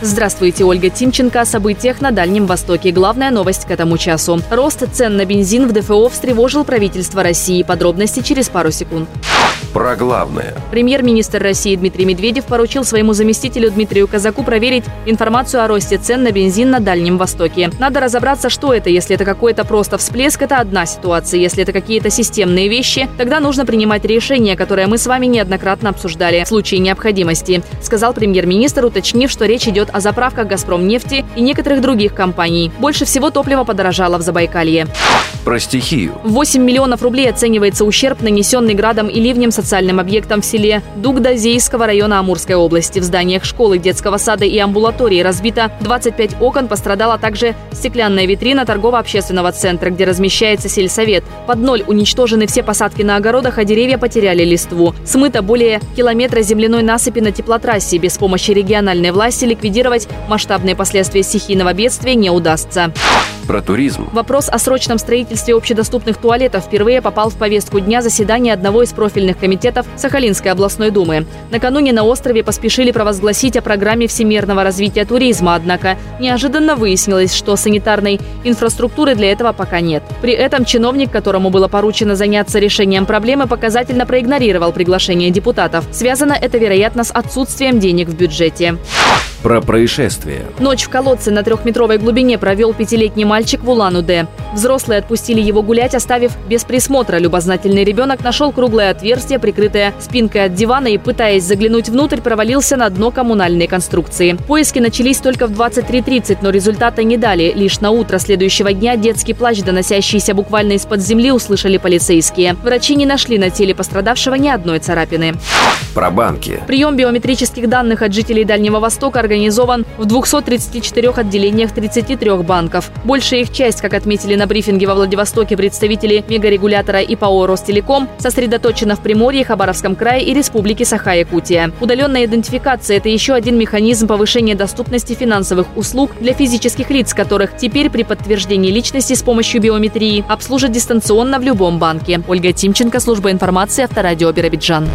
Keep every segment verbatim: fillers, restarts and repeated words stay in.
Здравствуйте, Ольга Тимченко о событиях на Дальнем Востоке. Главная новость к этому часу. Рост цен на бензин в ДФО встревожил правительство России. Подробности через пару секунд. Про главное. Премьер-министр России Дмитрий Медведев поручил своему заместителю Дмитрию Казаку проверить информацию о росте цен на бензин на Дальнем Востоке. Надо разобраться, что это. Если это какой-то просто всплеск, это одна ситуация. Если это какие-то системные вещи, тогда нужно принимать решение, которое мы с вами неоднократно обсуждали в случае необходимости, сказал премьер-министр, уточнив, что речь идет о заправках «Газпромнефти» и некоторых других компаний. Больше всего топливо подорожало в Забайкалье. Про стихию. В восемь миллионов рублей оценивается ущерб, нанесенный градом и ливнем социальным объектам в селе Дугда Зейского района Амурской области. В зданиях школы, детского сада и амбулатории разбито двадцать пять окон, пострадала также стеклянная витрина торгово-общественного центра, где размещается сельсовет. Под ноль уничтожены все посадки на огородах, а деревья потеряли листву. Смыто более километра земляной насыпи на теплотрассе. Без помощи региональной власти ликвидировать масштабные последствия стихийного бедствия не удастся. Про туризм. Вопрос о срочном строительстве общедоступных туалетов впервые попал в повестку дня заседания одного из профильных комитетов Сахалинской областной думы. Накануне на острове поспешили провозгласить о программе всемирного развития туризма, однако неожиданно выяснилось, что санитарной инфраструктуры для этого пока нет. При этом чиновник, которому было поручено заняться решением проблемы, показательно проигнорировал приглашение депутатов. Связано это, вероятно, с отсутствием денег в бюджете. Про происшествие. Ночь в колодце на трехметровой глубине провел пятилетний мальчик в Улан-Удэ. Взрослые отпустили его гулять, оставив без присмотра. Любознательный ребенок нашел круглое отверстие, прикрытое спинкой от дивана, и, пытаясь заглянуть внутрь, провалился на дно коммунальной конструкции. Поиски начались только в двадцать три тридцать, но результата не дали. Лишь на утро следующего дня детский плач, доносящийся буквально из-под земли, услышали полицейские. Врачи не нашли на теле пострадавшего ни одной царапины. Про банки. Прием биометрических данных от жителей Дальнего Востока организован в двухстах тридцати четырёх отделениях тридцати трёх банков. Большая их часть, как отметили на брифинге во Владивостоке представители мегарегулятора и ПАО «Ростелеком», сосредоточена в Приморье, Хабаровском крае и Республике Саха-Якутия. Удаленная идентификация – это еще один механизм повышения доступности финансовых услуг для физических лиц, которых теперь при подтверждении личности с помощью биометрии обслужат дистанционно в любом банке. Ольга Тимченко, служба информации, Авторадио, Биробиджан.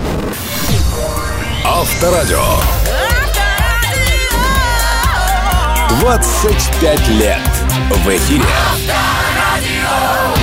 Авторадио. двадцать пять лет в эфире. Авторадио.